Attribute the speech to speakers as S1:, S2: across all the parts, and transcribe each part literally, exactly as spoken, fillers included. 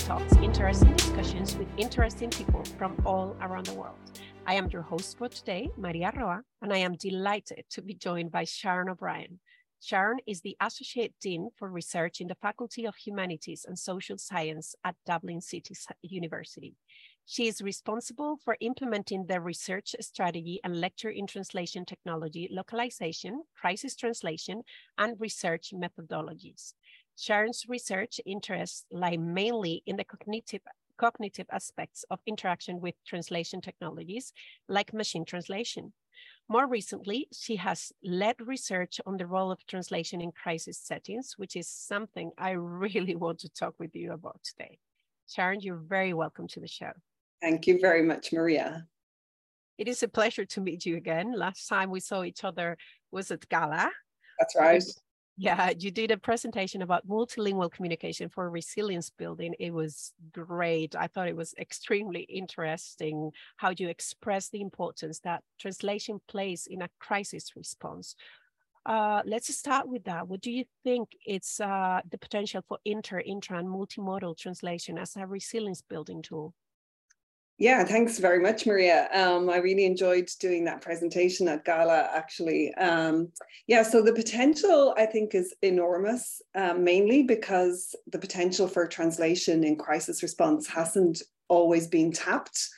S1: Talks, interesting discussions with interesting people from all around the world. I am your host for today, Maria Roa, and I am delighted to be joined by Sharon O'Brien. Sharon is the Associate Dean for Research in the Faculty of Humanities and Social Science at Dublin City University. She is responsible for implementing the research strategy and lecture in translation technology, localization, crisis translation, and research methodologies. Sharon's research interests lie mainly in the cognitive, cognitive aspects of interaction with translation technologies, like machine translation. More recently, she has led research on the role of translation in crisis settings, which is something I really want to talk with you about today. Sharon, you're very welcome to the show.
S2: Thank you very much, Maria.
S1: It is a pleasure to meet you again. Last time we saw each other was at Gala.
S2: That's right.
S1: Yeah, you did a presentation about multilingual communication for resilience building. It was great. I thought it was extremely interesting how you express the importance that translation plays in a crisis response. Uh, let's start with that. What do you think it's uh, the potential for inter, intra, and multimodal translation as a resilience building tool?
S2: Yeah, thanks very much, Maria. Um, I really enjoyed doing that presentation at Gala, actually. Um, yeah, so the potential, I think, is enormous, um, mainly because the potential for translation in crisis response hasn't always been tapped.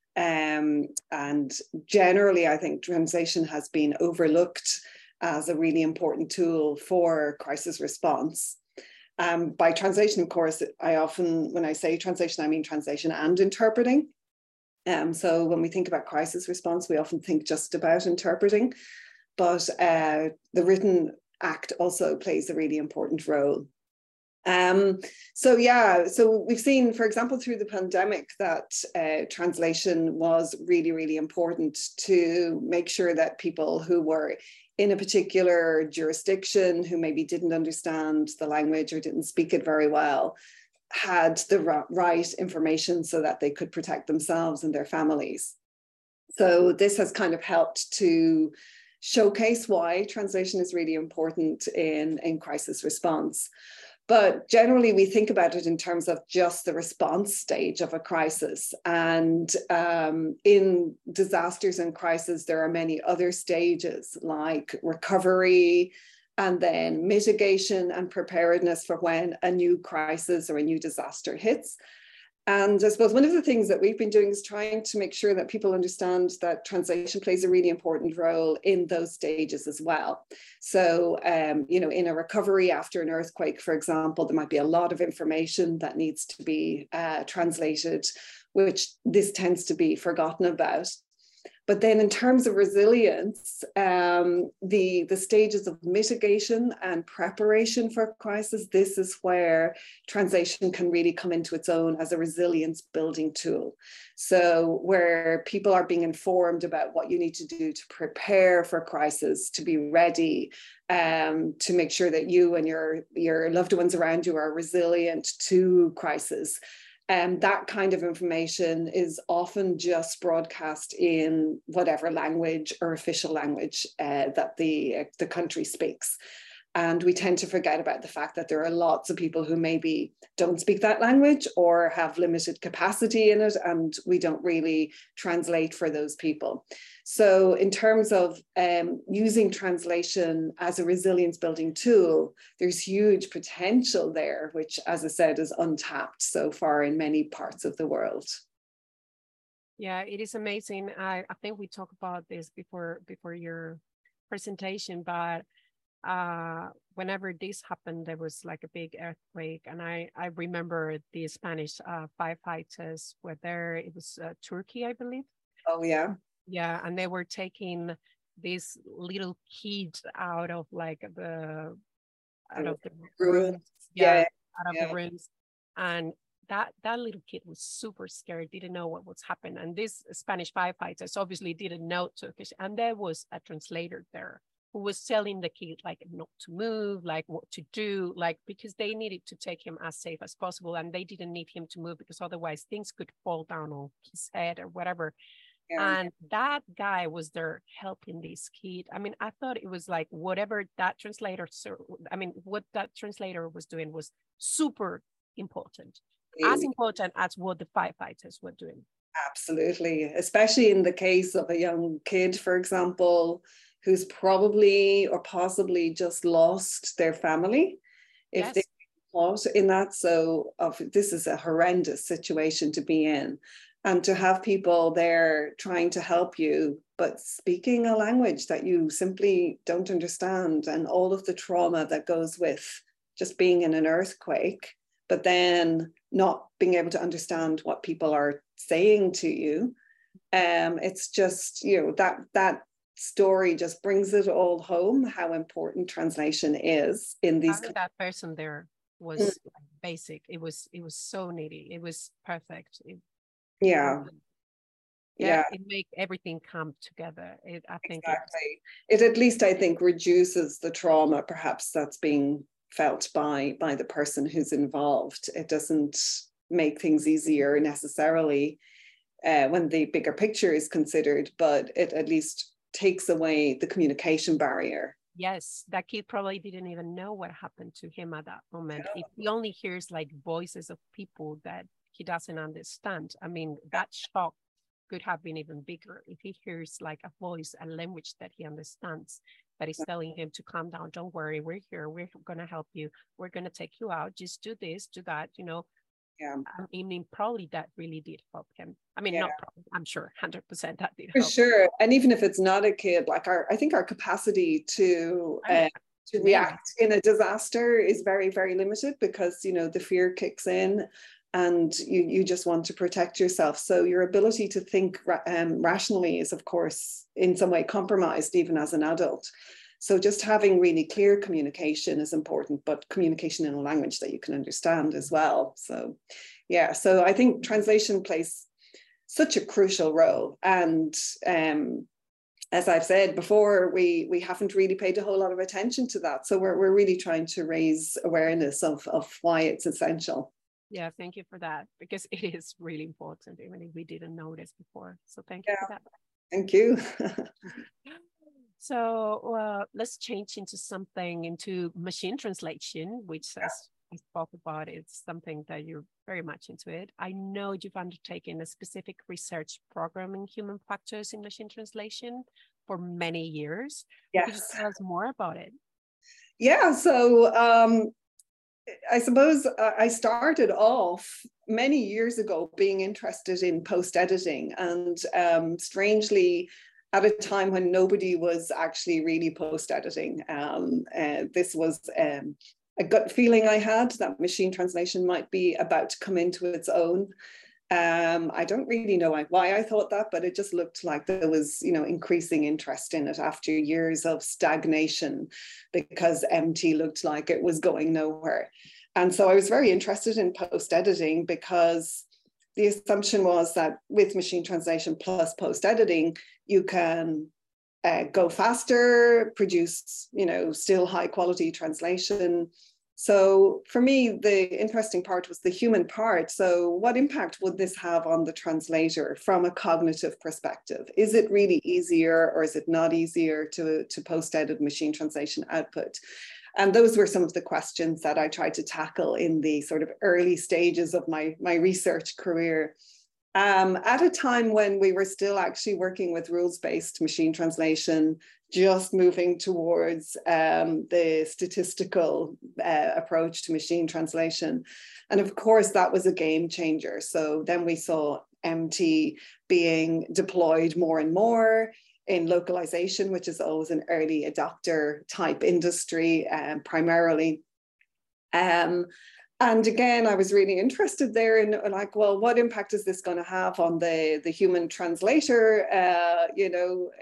S2: Um, and generally, I think translation has been overlooked as a really important tool for crisis response. Um, by translation, of course, I often, when I say translation, I mean translation and interpreting. Um, so when we think about crisis response, we often think just about interpreting, but uh, the written act also plays a really important role. Um, so yeah, so we've seen, for example, through the pandemic that uh, translation was really, really important to make sure that people who were in a particular jurisdiction, who maybe didn't understand the language or didn't speak it very well, had the right information so that they could protect themselves and their families. So this has kind of helped to showcase why translation is really important in, in crisis response. But generally, we think about it in terms of just the response stage of a crisis. And um, in disasters and crises, there are many other stages like recovery, and then mitigation and preparedness for when a new crisis or a new disaster hits. And I suppose one of the things that we've been doing is trying to make sure that people understand that translation plays a really important role in those stages as well. So, um, you know, in a recovery after an earthquake, for example, there might be a lot of information that needs to be uh, translated, which this tends to be forgotten about. But then in terms of resilience, um, the, the stages of mitigation and preparation for crisis, this is where translation can really come into its own as a resilience building tool. So where people are being informed about what you need to do to prepare for crisis, to be ready, um, to make sure that you and your, your loved ones around you are resilient to crisis. And um, that kind of information is often just broadcast in whatever language or official language uh, that the, uh, the country speaks. And we tend to forget about the fact that there are lots of people who maybe don't speak that language or have limited capacity in it, and we don't really translate for those people. So in terms of um, using translation as a resilience building tool, there's huge potential there, which, as I said, is untapped so far in many parts of the world.
S1: Yeah, it is amazing. I, I think we talked about this before, before your presentation, but uh whenever this happened, there was like a big earthquake, and i i remember the Spanish uh firefighters were there. It was uh, Turkey, I believe.
S2: Oh yeah.
S1: Yeah, and they were taking this little kid out of like the out of the rooms. Yeah,
S2: yeah
S1: out of
S2: yeah.
S1: the rooms. And that that little kid was super scared, didn't know what was happening. And these Spanish firefighters obviously didn't know Turkish, and there was a translator there who was telling the kid like not to move, like what to do, like because they needed to take him as safe as possible, and they didn't need him to move because otherwise things could fall down on his head or whatever. Yeah. And that guy was there helping this kid. I mean, I thought it was like whatever that translator, I mean, what that translator was doing was super important, as important as what the firefighters were doing.
S2: Absolutely, especially in the case of a young kid, for example, who's probably or possibly just lost their family. If
S1: Yes.
S2: they caught in that, so of, this is a horrendous situation to be in. And to have people there trying to help you, but speaking a language that you simply don't understand, and all of the trauma that goes with just being in an earthquake, but then not being able to understand what people are saying to you. Um, it's just, you know, that that story just brings it all home, how important translation is in these.
S1: Having that person there was mm. like basic. It was it was so needy. It was perfect. It,
S2: yeah.
S1: Yeah,
S2: yeah,
S1: it make everything come together. It, I think
S2: exactly. It, it at least I think reduces the trauma, perhaps that's being felt by by the person who's involved. It doesn't make things easier necessarily uh, when the bigger picture is considered, but it at least takes away the communication barrier.
S1: Yes, that kid probably didn't even know what happened to him at that moment. Yeah. If he only hears like voices of people that he doesn't understand, I mean, that shock could have been even bigger if he hears like a voice, a language that he understands, that is telling him to calm down. Don't worry, we're here. We're going to help you. We're going to take you out. Just do this, do that, you know.
S2: Yeah.
S1: I mean, probably that really did help him. I mean, yeah. not probably, I'm sure one hundred percent that did
S2: For
S1: help.
S2: sure. And even if it's not a kid, like our, I think our capacity to uh, to react in a disaster is very, very limited, because, you know, the fear kicks in and you, you just want to protect yourself. So your ability to think um, rationally is, of course, in some way compromised even as an adult. So just having really clear communication is important, but communication in a language that you can understand as well. So yeah, so I think translation plays such a crucial role. And um, as I've said before, we we haven't really paid a whole lot of attention to that. So we're, we're really trying to raise awareness of, of why it's essential.
S1: Yeah, thank you for that, because it is really important, even if we didn't notice before. So thank you
S2: yeah.
S1: for that.
S2: Thank you.
S1: So uh, let's change into something, into machine translation, which
S2: yeah.
S1: as I spoke about, it's something that you're very much into it. I know you've undertaken a specific research program in human factors in machine translation for many years.
S2: Yes.
S1: Could you tell us more about it?
S2: Yeah, so um, I suppose I started off many years ago being interested in post-editing, and um, strangely, at a time when nobody was actually really post-editing. Um, uh, this was um, a gut feeling I had that machine translation might be about to come into its own. Um, I don't really know why I thought that, but it just looked like there was, you know, increasing interest in it after years of stagnation, because M T looked like it was going nowhere. And so I was very interested in post-editing, because the assumption was that with machine translation plus post-editing, you can uh, go faster, produce, you know, still high quality translation. So for me, the interesting part was the human part. So what impact would this have on the translator from a cognitive perspective? Is it really easier, or is it not easier to, to post-edit machine translation output? And those were some of the questions that I tried to tackle in the sort of early stages of my, my research career. Um, at a time when we were still actually working with rules-based machine translation, just moving towards um, the statistical uh, approach to machine translation. And of course, that was a game changer. So then we saw M T being deployed more and more in localization, which is always an early adopter type industry, um, primarily. Um, and again, I was really interested there in like, well, what impact is this going to have on the, the human translator? Uh, you know,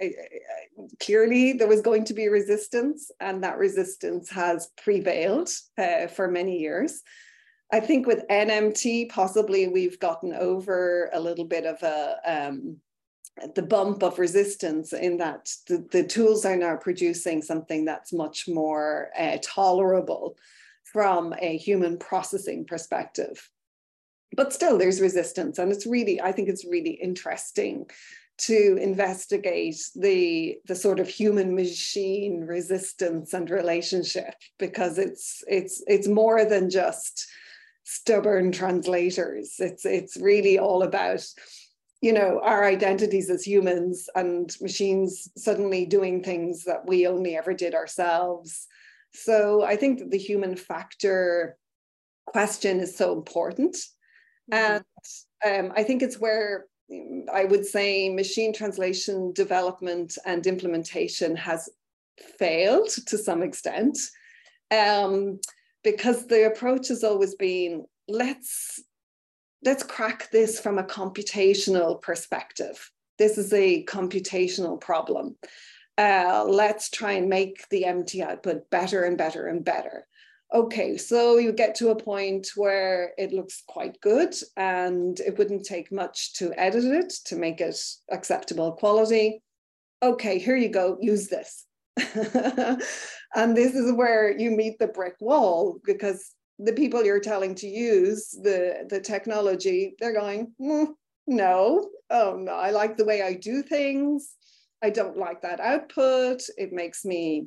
S2: clearly there was going to be resistance, and that resistance has prevailed uh, for many years. I think with N M T, possibly we've gotten over a little bit of a, um, the bump of resistance, in that the, the tools are now producing something that's much more uh, tolerable from a human processing perspective. But still there's resistance, and it's really, I think it's really interesting to investigate the, the sort of human machine resistance and relationship, because it's, it's, it's more than just stubborn translators. It's, it's really all about, you know, our identities as humans and machines suddenly doing things that we only ever did ourselves. So I think that the human factor question is so important. Mm-hmm. And um, I think it's where I would say machine translation development and implementation has failed to some extent, um, because the approach has always been, let's, let's crack this from a computational perspective. This is a computational problem. Uh, let's try and make the M T output better and better and better. Okay, so you get to a point where it looks quite good and it wouldn't take much to edit it to make it acceptable quality. Okay, here you go, use this. And this is where you meet the brick wall, because the people you're telling to use the, the technology, they're going, mm, no, oh no, I like the way I do things. I don't like that output. It makes me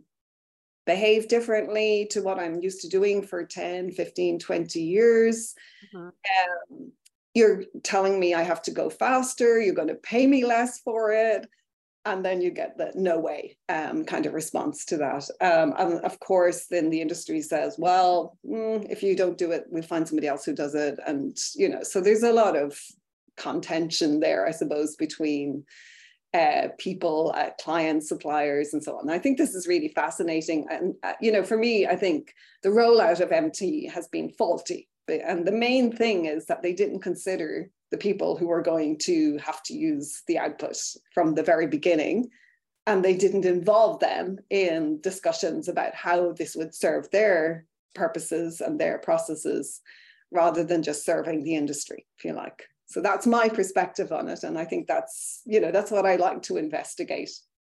S2: behave differently to what I'm used to doing for ten, fifteen, twenty years. Mm-hmm. Um, you're telling me I have to go faster, you're going to pay me less for it. And then you get the no way um, kind of response to that. Um, and of course, then the industry says, well, mm, if you don't do it, we'll find somebody else who does it. And, you know, so there's a lot of contention there, I suppose, between Uh, people, uh, clients, suppliers, and so on. I think this is really fascinating. And, uh, you know, for me, I think the rollout of M T has been faulty. And the main thing is that they didn't consider the people who were going to have to use the output from the very beginning. And they didn't involve them in discussions about how this would serve their purposes and their processes, rather than just serving the industry, if you like. So that's my perspective on it. And I think that's, you know, that's what I like to investigate.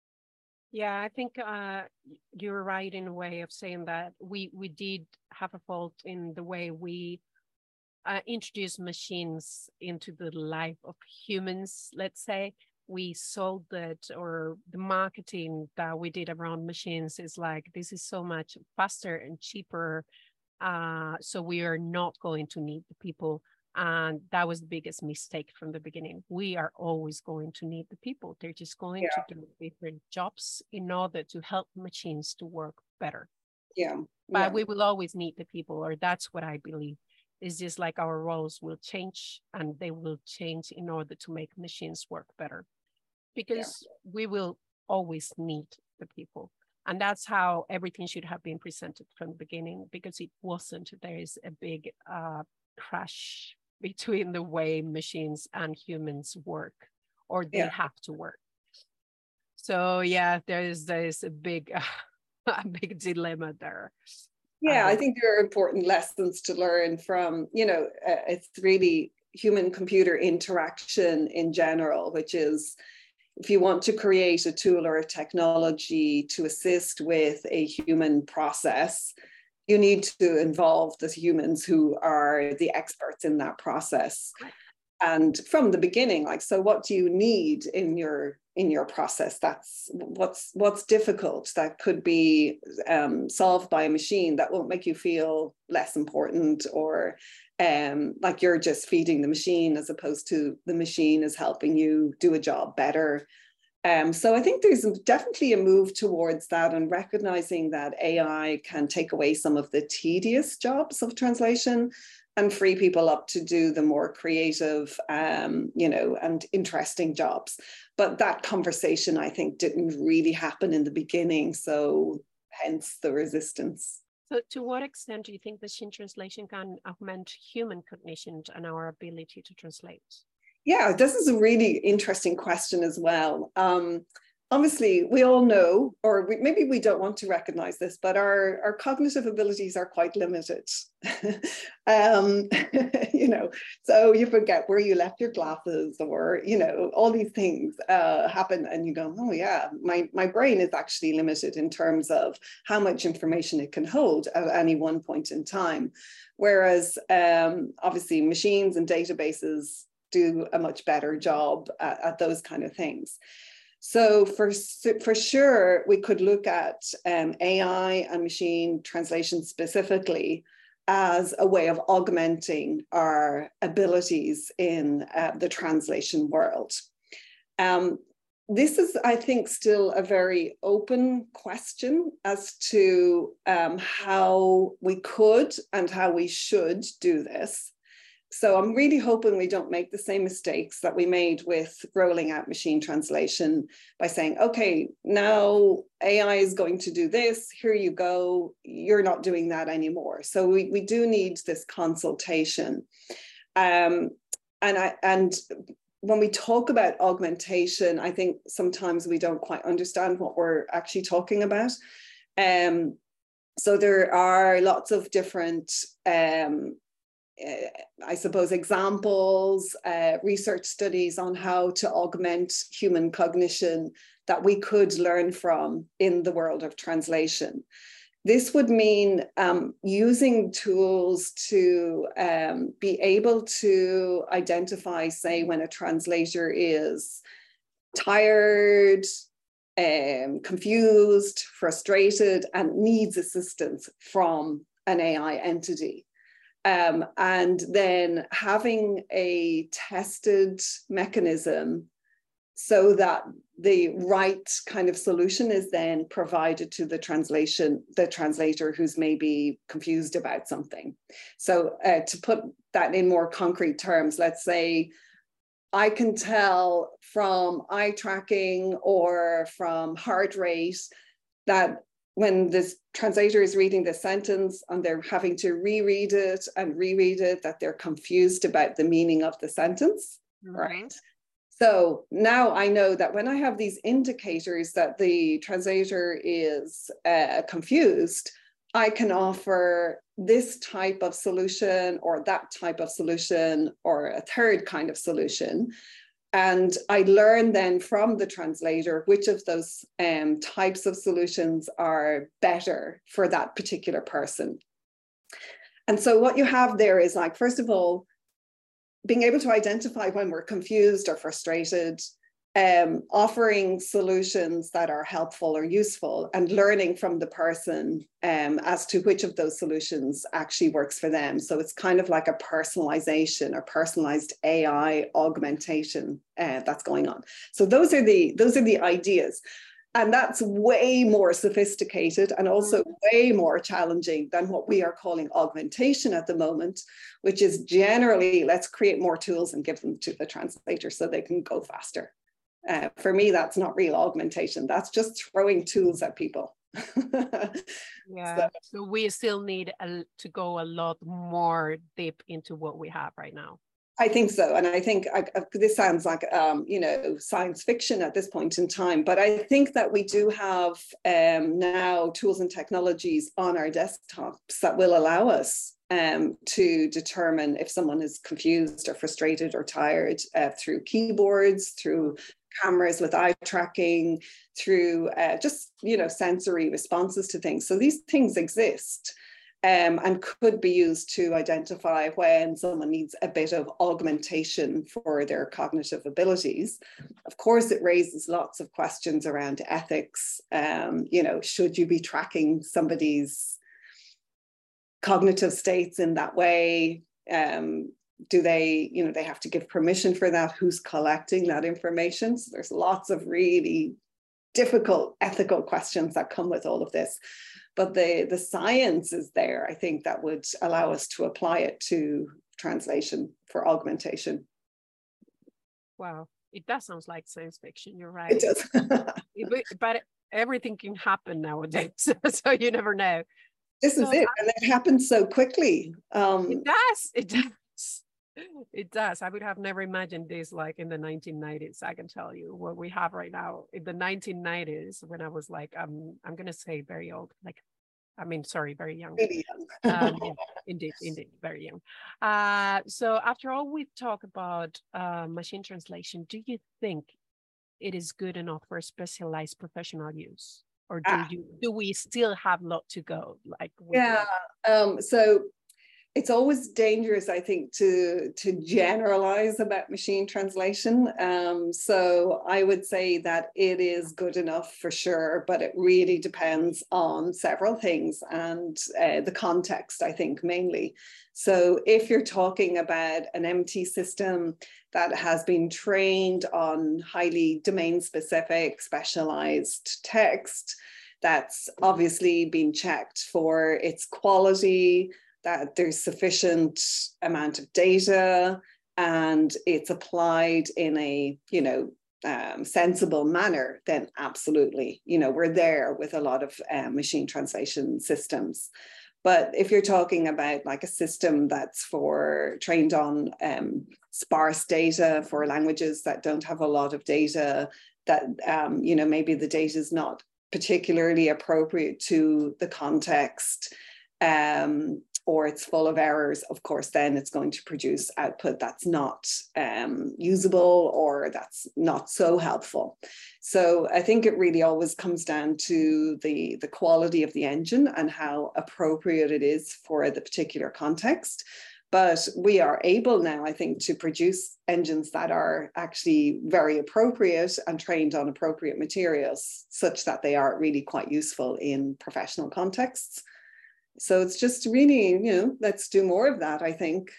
S1: Yeah, I think uh, you're right in a way of saying that we, we did have a fault in the way we uh, introduced machines into the life of humans, let's say. We sold it, or the marketing that we did around machines is like, this is so much faster and cheaper. Uh, so we are not going to need the people. And that was the biggest mistake from the beginning. We are always going to need the people. They're just going yeah. to do different jobs in order to help machines to work better.
S2: Yeah.
S1: But
S2: yeah.
S1: we will always need the people, or that's what I believe. It's just like our roles will change, and they will change in order to make machines work better. Because yeah. we will always need the people. And that's how everything should have been presented from the beginning, because it wasn't. There is a big uh, crash between the way machines and humans work, or they yeah. have to work. So yeah, there is there is a big uh, a big dilemma there.
S2: Yeah,
S1: um,
S2: I think there are important lessons to learn from, you know, uh, it's really human computer interaction in general, which is, if you want to create a tool or a technology to assist with a human process, you need to involve the humans who are the experts in that process. And from the beginning, like, so what do you need in your in your process? That's what's what's difficult that could be um, solved by a machine that won't make you feel less important, or um, like you're just feeding the machine, as opposed to the machine is helping you do a job better. Um, so I think there's definitely a move towards that, and recognizing that A I can take away some of the tedious jobs of translation and free people up to do the more creative, um, you know, and interesting jobs. But that conversation, I think, didn't really happen in the beginning. So hence the resistance.
S1: So to what extent do you think machine translation can augment human cognition and our ability to translate?
S2: Yeah, this is a really interesting question as well. Um, obviously, we all know, or we, maybe we don't want to recognize this, but our, our cognitive abilities are quite limited. um, you know, so you forget where you left your glasses, or, you know, all these things uh, happen, and you go, oh yeah, my, my brain is actually limited in terms of how much information it can hold at any one point in time. Whereas um, obviously machines and databases do a much better job at, at those kind of things. So for, for sure, we could look at um, A I and machine translation specifically as a way of augmenting our abilities in uh, the translation world. Um, this is, I think, still a very open question as to um, how we could and how we should do this. So I'm really hoping we don't make the same mistakes that we made with rolling out machine translation by saying, okay, now A I is going to do this, here you go, you're not doing that anymore. So we, we do need this consultation. Um, and, I, and when we talk about augmentation, I think sometimes we don't quite understand what we're actually talking about. Um, so there are lots of different um, Uh, I suppose, examples, uh, research studies on how to augment human cognition that we could learn from in the world of translation. This would mean um, using tools to um, be able to identify, say, when a translator is tired, um, confused, frustrated, and needs assistance from an A I entity. Um, and then having a tested mechanism so that the right kind of solution is then provided to the translation, the translator who's maybe confused about something. So uh, to put that in more concrete terms, let's say I can tell from eye tracking or from heart rate that when this translator is reading the sentence and they're having to reread it and reread it, that they're confused about the meaning of the sentence, mm-hmm. right? So now I know that when I have these indicators that the translator is uh, confused, I can offer this type of solution or that type of solution or a third kind of solution. And I learn then from the translator which of those um, types of solutions are better for that particular person. And so what you have there is, like, first of all, being able to identify when we're confused or frustrated, um, offering solutions that are helpful or useful, and learning from the person um, as to which of those solutions actually works for them. So it's kind of like a personalization or personalized A I augmentation uh, that's going on. So those are the those are the ideas. And that's way more sophisticated and also way more challenging than what we are calling augmentation at the moment, which is generally, let's create more tools and give them to the translator so they can go faster. Uh, for me, that's not real augmentation. That's just throwing tools at people.
S1: Yeah, so, so we still need a, to go a lot more deep into what we have right now.
S2: I think so. And I think I, this sounds like, um, you know, science fiction at this point in time, but I think that we do have um, now tools and technologies on our desktops that will allow us um, to determine if someone is confused or frustrated or tired uh, through keyboards, through cameras with eye tracking, through uh, just, you know, sensory responses to things. So these things exist. Um, and could be used to identify when someone needs a bit of augmentation for their cognitive abilities. Of course, it raises lots of questions around ethics. Um, you know, should you be tracking somebody's cognitive states in that way? Um, do they, you know, they have to give permission for that? Who's collecting that information? So there's lots of really difficult ethical questions that come with all of this. But the, the science is there, I think, that would allow us to apply it to translation for augmentation.
S1: Wow, it does sound like science fiction, you're right.
S2: It does.
S1: it, but everything can happen nowadays, so you never know.
S2: This
S1: so
S2: is it, and it happens so quickly. Um,
S1: it does, it does. It does. I would have never imagined this like in the nineteen nineties. I can tell you what we have right now in the nineteen nineties, when I was like, um, I'm going to say very old, like, I mean, sorry, very young.
S2: Really young.
S1: um, yeah, indeed, indeed, very young. Uh, so after all we've talked about uh, machine translation, do you think it is good enough for specialized professional use? Or do, ah. you, do we still have a lot to go? Like,
S2: yeah, um, so it's always dangerous, I think, to to generalize about machine translation. Um, so I would say that it is good enough for sure, but it really depends on several things and uh, the context, I think, mainly. So if you're talking about an M T system that has been trained on highly domain-specific, specialized text, that's obviously been checked for its quality, that there's sufficient amount of data, and it's applied in a, you know, um, sensible manner, then absolutely, you know, we're there with a lot of um, machine translation systems. But if you're talking about like a system that's for trained on um, sparse data for languages that don't have a lot of data, that, um, you know, maybe the data is not particularly appropriate to the context, um, or it's full of errors, of course, then it's going to produce output that's not um, usable or that's not so helpful. So I think it really always comes down to the, the quality of the engine and how appropriate it is for the particular context. But we are able now, I think, to produce engines that are actually very appropriate and trained on appropriate materials, such that they are really quite useful in professional contexts. So it's just really, you know, let's do more of that, I think.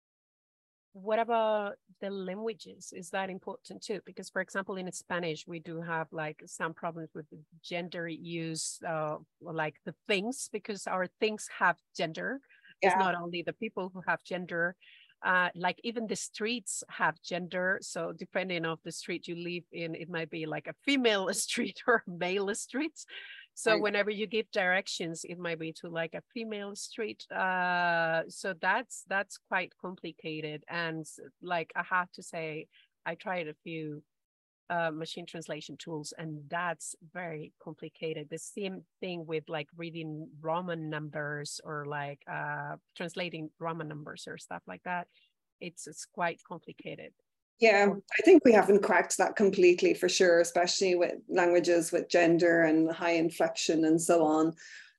S1: What about the languages? Is that important too? Because, for example, in Spanish, we do have like some problems with the gender use, uh, like the things, because our things have gender. Yeah. It's not only the people who have gender, uh, like even the streets have gender. So depending on the street you live in, it might be like a female street or male street. So right. Whenever you give directions, it might be to like a female street. Uh, so that's that's quite complicated. And like I have to say, I tried a few uh, machine translation tools, and that's very complicated. The same thing with like reading Roman numbers or like uh, translating Roman numbers or stuff like that. It's it's quite complicated.
S2: Yeah, I think we haven't cracked that completely for sure, especially with languages with gender and high inflection and so on.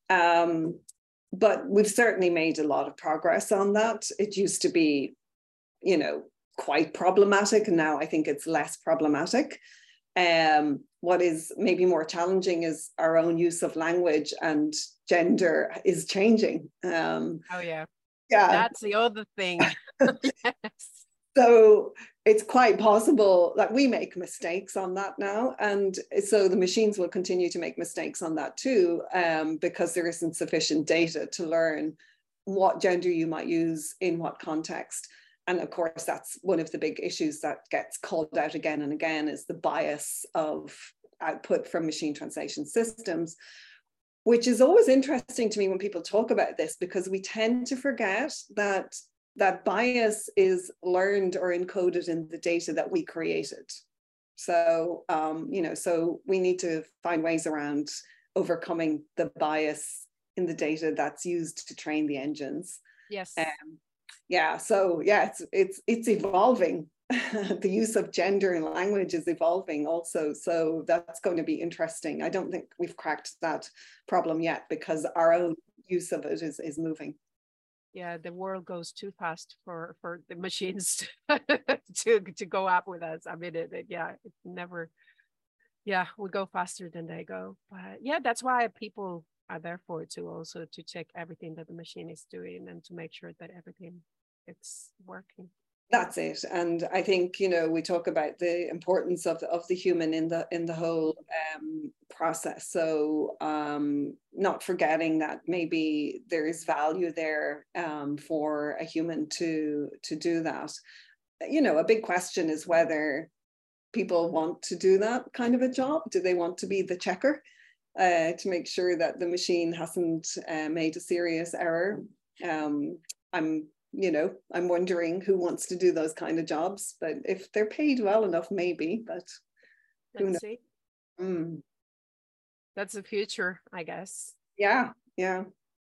S2: Um, but we've certainly made a lot of progress on that. It used to be, you know, quite problematic, and now I think it's less problematic. Um, what is maybe more challenging is our own use of language, and gender is changing. Um,
S1: oh, yeah.
S2: Yeah.
S1: That's the other thing. Yes.
S2: So it's quite possible that we make mistakes on that now. And so the machines will continue to make mistakes on that too, um, because there isn't sufficient data to learn what gender you might use in what context. And of course, that's one of the big issues that gets called out again and again, is the bias of output from machine translation systems, which is always interesting to me when people talk about this, because we tend to forget that that bias is learned or encoded in the data that we created. So, um, you know, so we need to find ways around overcoming the bias in the data that's used to train the engines.
S1: Yes.
S2: Um, yeah, so yeah, it's, it's, it's evolving. The use of gender in language is evolving also. So that's going to be interesting. I don't think we've cracked that problem yet, because our own use of it is, is moving.
S1: Yeah, the world goes too fast for for the machines to to go up with us. I mean, it, it, yeah, it never. Yeah, we go faster than they go. But yeah, that's why people are there for it too, also to check everything that the machine is doing and to make sure that everything it's working.
S2: That's it. And I think, you know, we talk about the importance of the, of the human in the in the whole um, process. So um, not forgetting that maybe there is value there um, for a human to to do that. You know, a big question is whether people want to do that kind of a job. Do they want to be the checker uh, to make sure that the machine hasn't uh, made a serious error? Um, I'm You know, I'm wondering who wants to do those kind of jobs, but if they're paid well enough, maybe, but who
S1: Let's
S2: knows?
S1: see.
S2: Mm.
S1: That's the future, I guess.
S2: Yeah, yeah.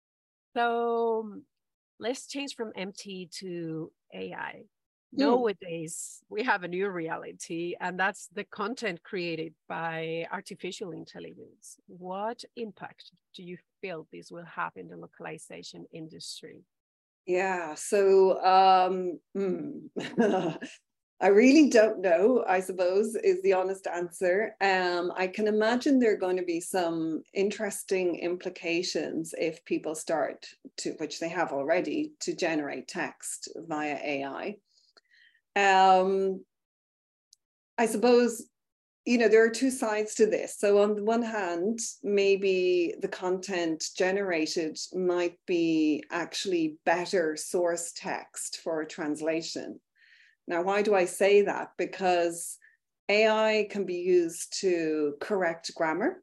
S1: So let's change from M T to A I.
S2: Mm.
S1: Nowadays, we have a new reality, and that's the content created by artificial intelligence. What impact do you feel this will have in the localization industry?
S2: Yeah, so um, hmm. I really don't know, I suppose, is the honest answer. Um, I can imagine there are going to be some interesting implications if people start to, which they have already, to generate text via A I. Um, I suppose, you know, there are two sides to this. So on the one hand, maybe the content generated might be actually better source text for translation. Now, why do I say that? Because A I can be used to correct grammar,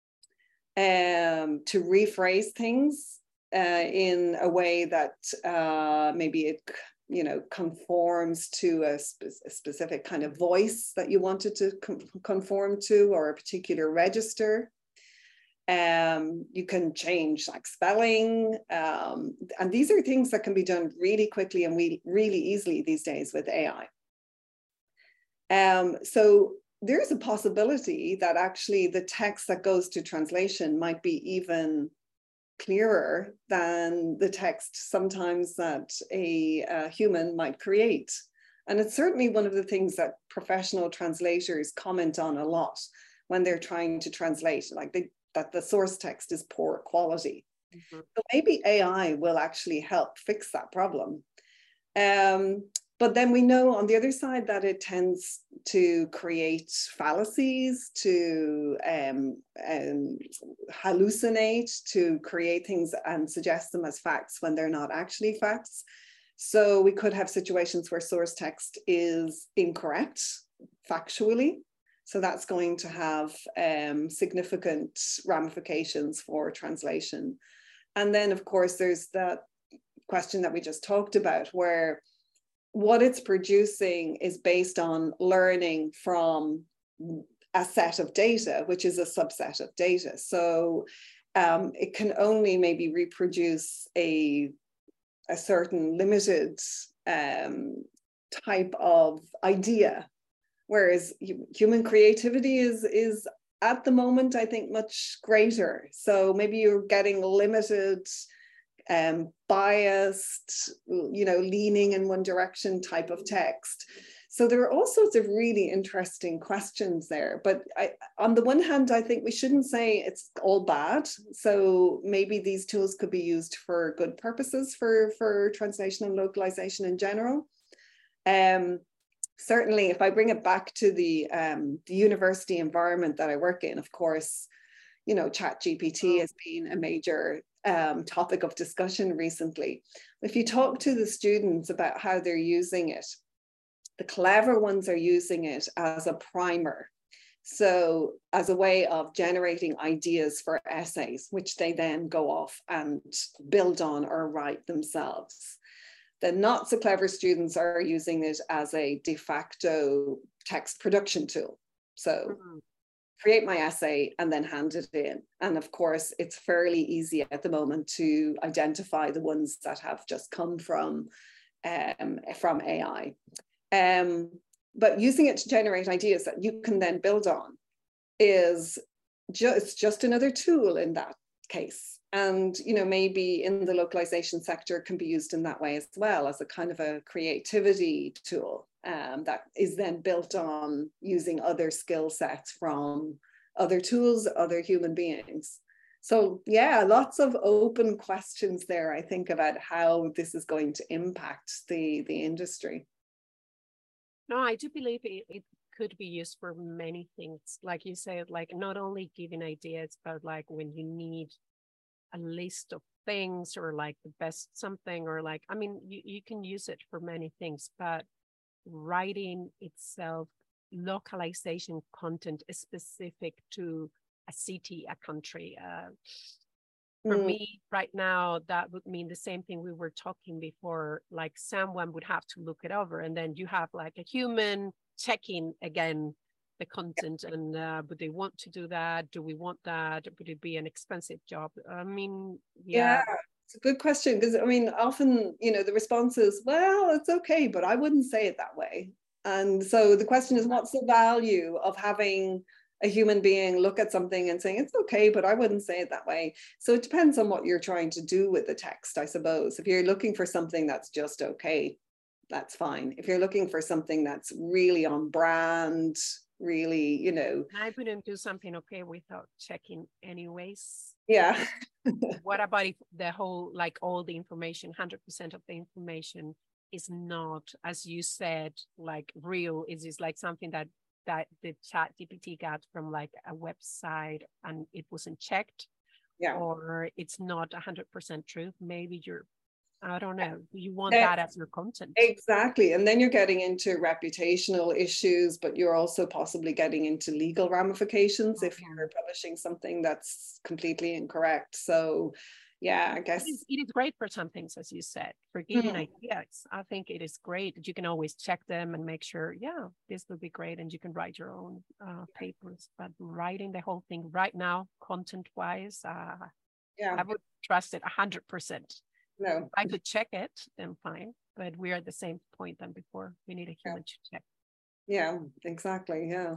S2: um, to rephrase things uh, in a way that uh, maybe it, you know, conforms to a, spe- a specific kind of voice that you wanted to com- conform to, or a particular register. Um, you can change like spelling. Um, and these are things that can be done really quickly and we, really easily these days with A I. Um, so there's a possibility that actually the text that goes to translation might be even clearer than the text sometimes that a, a human might create. And it's certainly one of the things that professional translators comment on a lot when they're trying to translate, like they, that the source text is poor quality. Mm-hmm. So maybe A I will actually help fix that problem. Um, but then we know on the other side that it tends to create fallacies, to um, um, hallucinate, to create things and suggest them as facts when they're not actually facts. So we could have situations where source text is incorrect factually. So that's going to have um, significant ramifications for translation. And then, of course, there's that question that we just talked about, where what it's producing is based on learning from a set of data, which is a subset of data. So um, it can only maybe reproduce a, a certain limited um, type of idea. Whereas human creativity is, is at the moment, I think, much greater. So maybe you're getting limited, um, biased, you know, leaning in one direction type of text. So there are all sorts of really interesting questions there. But I, on the one hand, I think we shouldn't say it's all bad. So maybe these tools could be used for good purposes for, for translation and localization in general. Um, Certainly, if I bring it back to the, um, the university environment that I work in, of course, you know, ChatGPT has been a major um, topic of discussion recently. If you talk to the students about how they're using it, the clever ones are using it as a primer. So as a way of generating ideas for essays, which they then go off and build on or write themselves. The not so clever students are using it as a de facto text production tool. So mm-hmm. create my essay and then hand it in. And of course, it's fairly easy at the moment to identify the ones that have just come from, um, from A I. Um, but using it to generate ideas that you can then build on is just, just another tool in that case. And, you know, maybe in the localization sector can be used in that way as well, as a kind of a creativity tool um, that is then built on using other skill sets from other tools, other human beings. So yeah, lots of open questions there, I think, about how this is going to impact the, the industry.
S1: No, I do believe it, it could be used for many things. Like you said, like not only giving ideas, but like when you need a list of things or like the best something, or like, I mean, you, you can use it for many things, but writing itself, localization content is specific to a city, a country. Uh, for mm. me right now, that would mean the same thing we were talking before, like someone would have to look it over and then you have like a human checking again the content, and uh, would they want to do that? Do we want that? Would it be an expensive job? I mean, yeah.
S2: yeah it's a good question, because I mean, often, you know, the response is, well, it's okay, but I wouldn't say it that way. And so the question is, what's the value of having a human being look at something and saying, it's okay, but I wouldn't say it that way. So it depends on what you're trying to do with the text, I suppose. If you're looking for something that's just okay, that's fine. If you're looking for something that's really on brand, really, you know.
S1: I wouldn't do something okay without checking anyways.
S2: Yeah.
S1: What about if the whole, like all the information, one hundred percent of the information is not, as you said, like real? Is this like something that that the Chat G P T got from like a website and it wasn't checked?
S2: Yeah.
S1: Or it's not one hundred percent truth? Maybe you're, I don't know. You want
S2: that,
S1: that as your content.
S2: Exactly. And then you're getting into reputational issues, but you're also possibly getting into legal ramifications if you're publishing something that's completely incorrect. So yeah, I guess.
S1: It is, it is great for some things, as you said, for giving mm-hmm. ideas. I think it is great that you can always check them and make sure, yeah, this would be great. And you can write your own uh, papers. But writing the whole thing right now, content-wise, uh, yeah. I would trust it one hundred percent.
S2: No.
S1: If I could check it, then fine. But we're at the same point than before. We need a human yeah. to check.
S2: Yeah, exactly. Yeah.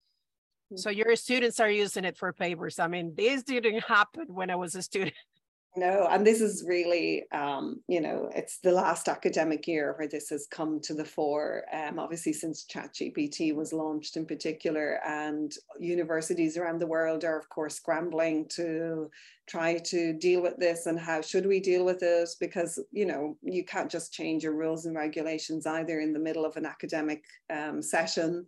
S1: So your students are using it for papers. I mean, this didn't happen when I was a student.
S2: No, and this is really, um, you know, it's the last academic year where this has come to the fore, um, obviously since ChatGPT was launched in particular, and universities around the world are, of course, scrambling to try to deal with this and how should we deal with it, because, you know, you can't just change your rules and regulations either in the middle of an academic um, session.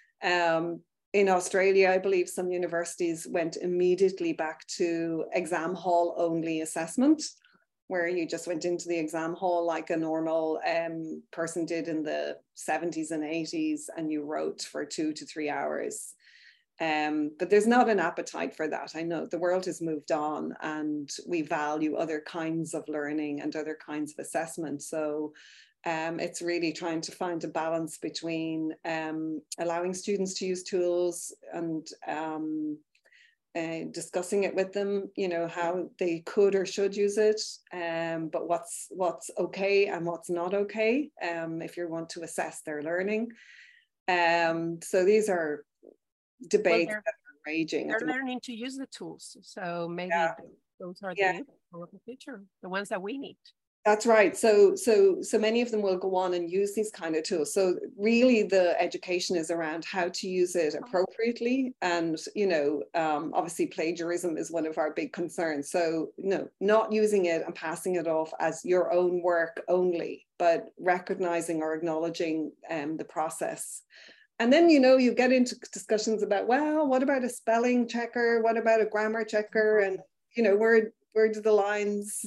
S2: Um, In Australia, I believe some universities went immediately back to exam hall only assessment, where you just went into the exam hall like a normal um, person did in the seventies and eighties, and you wrote for two to three hours. Um, but there's not an appetite for that. I know the world has moved on and we value other kinds of learning and other kinds of assessment. So Um, it's really trying to find a balance between um, allowing students to use tools and um, uh, discussing it with them, you know, how they could or should use it, um, but what's what's okay and what's not okay um, if you want to assess their learning. Um, so these are debates
S1: well,
S2: that are raging.
S1: They're the learning to use the tools. So maybe yeah. those are
S2: yeah.
S1: the, the future, the ones that we need.
S2: That's right. So, so, so many of them will go on and use these kind of tools. So really the education is around how to use it appropriately. And, you know, um, obviously plagiarism is one of our big concerns. So, you know, not using it and passing it off as your own work only, but recognizing or acknowledging um, the process. And then, you know, you get into discussions about, well, what about a spelling checker? What about a grammar checker? And, you know, where where do the lines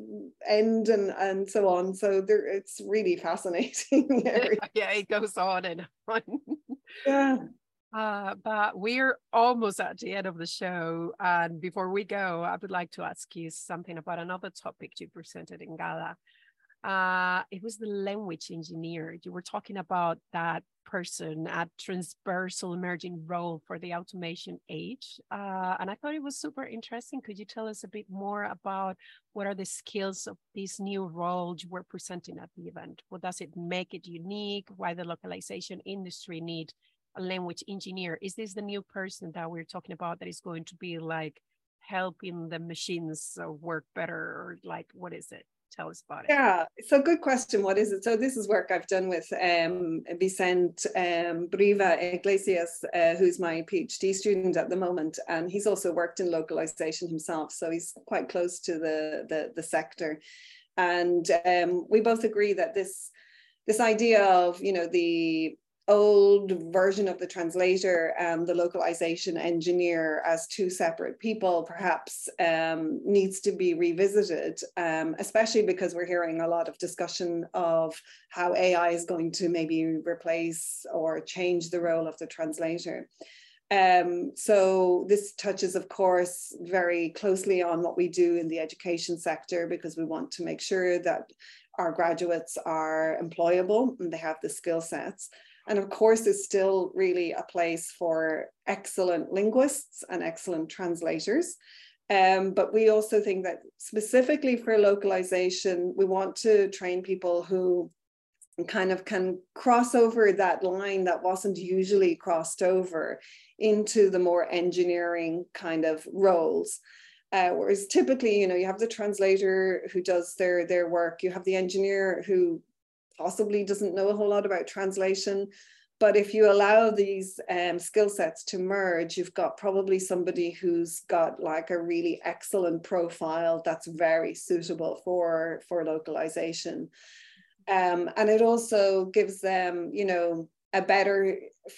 S2: end and, and so on. So there, it's really fascinating.
S1: Yeah, it goes on and on.
S2: Yeah.
S1: Uh, but we're almost at the end of the show. And before we go, I would like to ask you something about another topic you presented in Gala. Uh, it was the language engineer. You were talking about that person at transversal emerging role for the automation age. Uh, and I thought it was super interesting. Could you tell us a bit more about what are the skills of this new role you were presenting at the event? What does it make it unique? Why the localization industry need a language engineer? Is this the new person that we're talking about that is going to be like helping the machines work better, or like, what is it? Tell us about it.
S2: Yeah, so good question. What is it? So this is work I've done with um, Vicente um, Briva Iglesias, uh, who's my PhD student at the moment, and he's also worked in localization himself, so he's quite close to the the, the sector. And um, we both agree that this this idea of, you know, the old version of the translator and the localization engineer as two separate people perhaps um, needs to be revisited, um, especially because we're hearing a lot of discussion of how A I is going to maybe replace or change the role of the translator. Um, so this touches, of course, very closely on what we do in the education sector, because we want to make sure that our graduates are employable and they have the skill sets. And of course, it's still really a place for excellent linguists and excellent translators. Um, but we also think that specifically for localization, we want to train people who kind of can cross over that line that wasn't usually crossed over into the more engineering kind of roles. Uh, whereas typically, you know, you have the translator who does their, their work, you have the engineer who possibly doesn't know a whole lot about translation. But if you allow these um, skill sets to merge, you've got probably somebody who's got like a really excellent profile that's very suitable for, for localization. Um, and it also gives them, you know, a better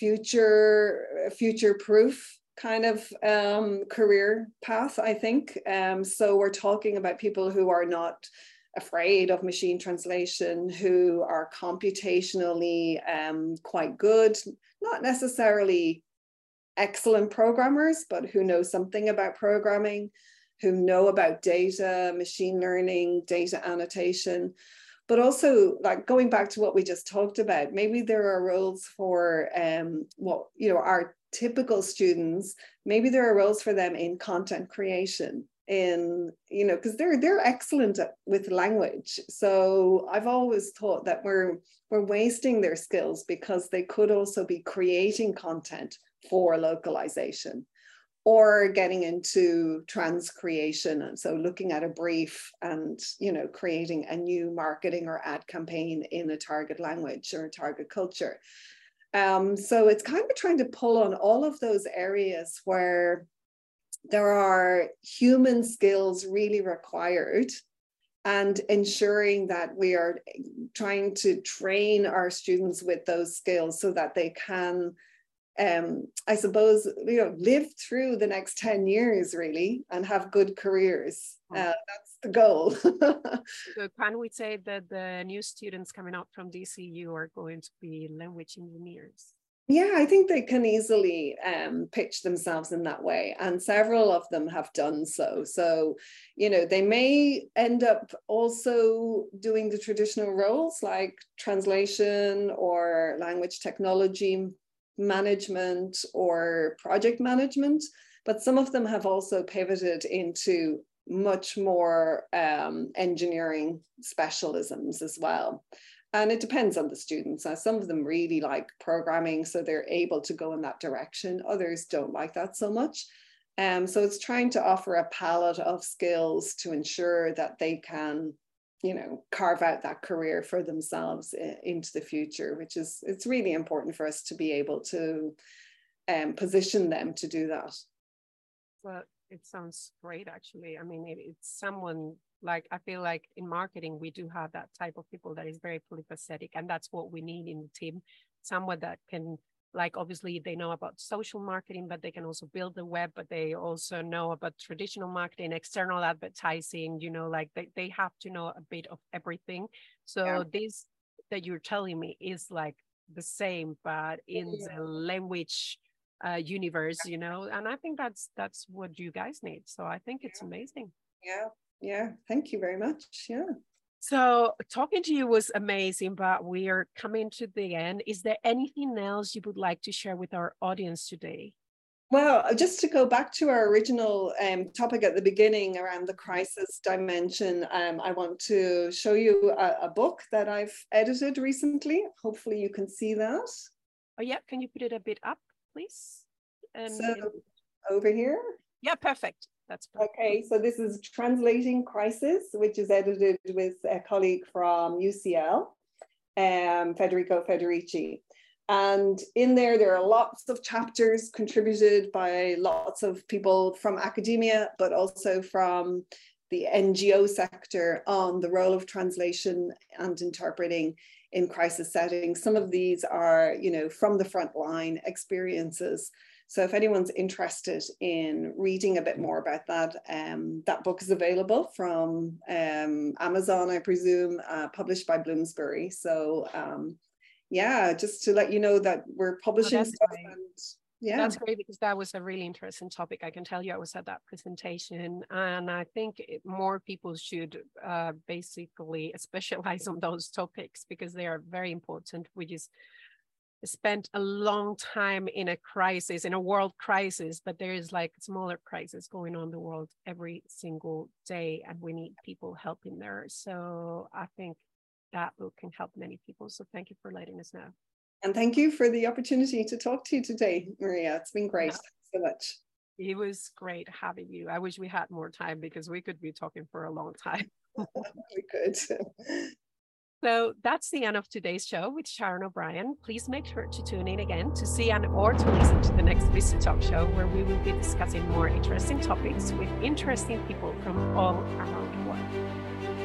S2: future, future-proof kind of um, career path, I think. Um, so we're talking about people who are not afraid of machine translation, who are computationally um, quite good, not necessarily excellent programmers, but who know something about programming, who know about data, machine learning, data annotation. But also, like going back to what we just talked about, maybe there are roles for um, what, you know, our typical students, maybe there are roles for them in content creation, in, you know, because they're they're excellent at, with language. So I've always thought that we're we're wasting their skills because they could also be creating content for localization, or getting into trans creation. And so looking at a brief and, you know, creating a new marketing or ad campaign in a target language or a target culture. Um, so it's kind of trying to pull on all of those areas where there are human skills really required, and ensuring that we are trying to train our students with those skills so that they can, um, I suppose, you know, live through the next ten years really and have good careers. Uh, that's the goal.
S1: So can we say that the new students coming out from D C U are going to be language engineers?
S2: Yeah, I think they can easily um, pitch themselves in that way, and several of them have done so. So, you know, they may end up also doing the traditional roles like translation or language technology management or project management, but some of them have also pivoted into much more um, engineering specialisms as well. And it depends on the students. Now, some of them really like programming, so they're able to go in that direction. Others don't like that so much. Um, so it's trying to offer a palette of skills to ensure that they can, you know, carve out that career for themselves into the future, which is, it's really important for us to be able to um, position them to do that.
S1: Well, it sounds great, actually. I mean, it, it's someone like, I feel like in marketing, we do have that type of people that is very polyphacetic, and that's what we need in the team. Someone that can, like, obviously they know about social marketing, but they can also build the web, but they also know about traditional marketing, external advertising, you know, like they, they have to know a bit of everything. So yeah. This that you're telling me is like the same, but in yeah. the language uh, universe, you know, and I think that's that's what you guys need. So I think it's
S2: yeah.
S1: amazing.
S2: Yeah, yeah, thank you very much. Yeah.
S1: So talking to you was amazing, but we are coming to the end. Is there anything else you would like to share with our audience today?
S2: Well, just to go back to our original um, topic at the beginning around the crisis dimension, um, I want to show you a, a book that I've edited recently. Hopefully you can see that.
S1: Oh yeah, can you put it a bit up, please?
S2: And so over here?
S1: Yeah, perfect. That's perfect.
S2: Okay, so this is Translating Crisis, which is edited with a colleague from U C L, um, Federico Federici. And in there, there are lots of chapters contributed by lots of people from academia, but also from the N G O sector on the role of translation and interpreting in crisis settings. Some of these are, you know, from the front line experiences. So if anyone's interested in reading a bit more about that, um, that book is available from um, Amazon, I presume, uh, published by Bloomsbury. So um, yeah, just to let you know that we're publishing oh, stuff.
S1: Great.
S2: And yeah,
S1: that's great, because that was a really interesting topic. I can tell you I was at that presentation, and I think it, more people should uh, basically specialize on those topics because they are very important. We just spent a long time in a crisis, in a world crisis, but there is like smaller crisis going on in the world every single day, and we need people helping there. So I think that book can help many people. So thank you for letting us know.
S2: And thank you for the opportunity to talk to you today, Maria. It's been great. Yeah. Thanks so much.
S1: It was great having you. I wish we had more time because we could be talking for a long time.
S2: We could.
S1: So that's the end of today's show with Sharon O'Brien. Please make sure to tune in again to see and or to listen to the next Visit Talk show, where we will be discussing more interesting topics with interesting people from all around the world.